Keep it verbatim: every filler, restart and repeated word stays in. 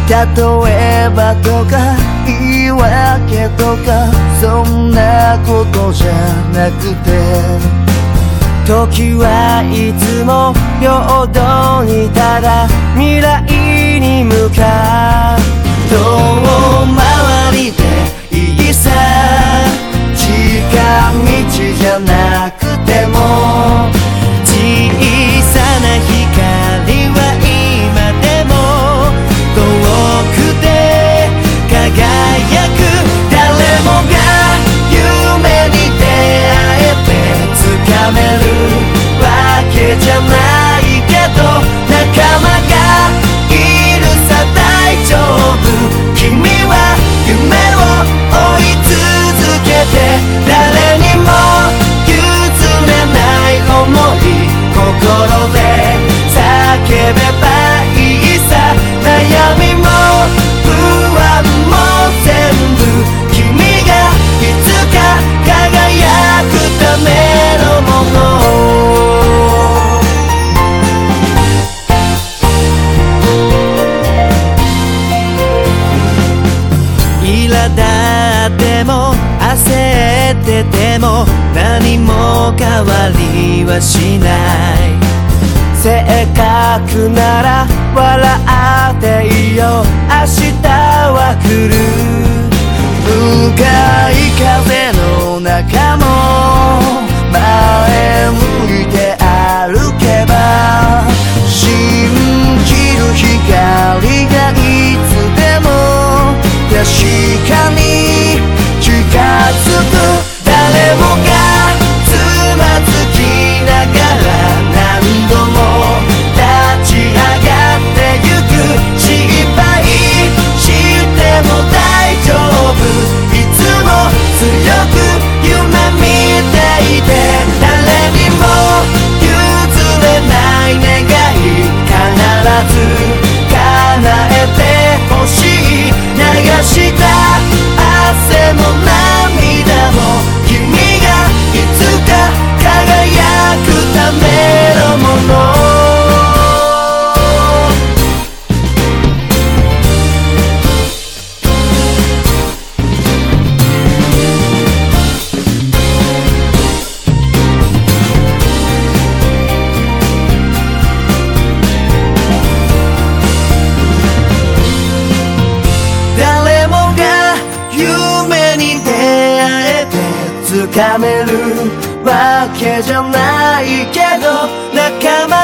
例えばとか言い訳とかそんなことじゃなくて、時はいつも平等にただ未来に向かう。遠回りでいいさ、近道じゃなくても小さな光は今でも遠くで輝く。誰もが夢に出会えて掴めるわけじゃないけど、仲間がいるさ大丈夫。君は夢を追い続けて、誰にも譲れない想い心で叫べばいいさ。悩みも不安も全部君がいつか輝くためのもの。苛立っても焦ってても何も変わりはしない。せっかくなら笑っていいよ、明日は来る。向かい風の中も前向いて歩けば、信じる光がいつでも確かに近づく。誰もがつまずきながら何度も立ち上がってゆく。失敗しても大丈夫、いつも強く夢見ていて、誰にも譲れない願い必ず叶えてほしい。流した汗も涙も君がいつか輝くためのもの。誰もが夢に出会えて掴めるわけじゃないけど、仲間